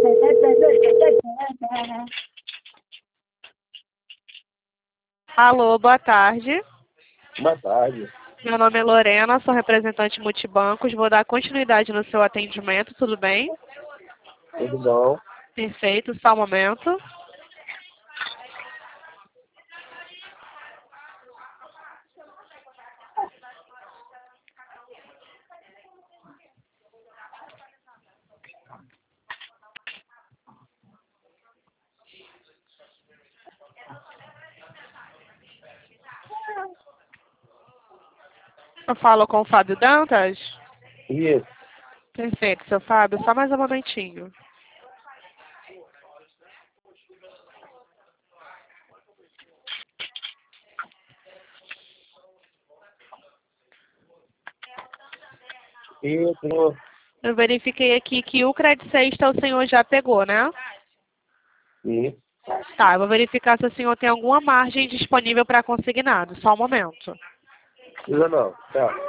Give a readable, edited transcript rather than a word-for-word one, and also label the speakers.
Speaker 1: Alô, boa tarde.
Speaker 2: Boa tarde.
Speaker 1: Meu nome é Lorena, sou representante multibancos. Vou dar continuidade no seu atendimento, tudo bem?
Speaker 2: Tudo bom?
Speaker 1: Perfeito, só um momento. Eu falo com o Fábio Dantas?
Speaker 2: Isso.
Speaker 1: Perfeito, seu Fábio, só mais um momentinho.
Speaker 2: Isso.
Speaker 1: Eu verifiquei aqui que o Credit Sexta o senhor já pegou, né?
Speaker 2: Isso.
Speaker 1: Tá, eu vou verificar se o senhor tem alguma margem disponível para consignado. Só um momento.
Speaker 2: Precisa não. Tá.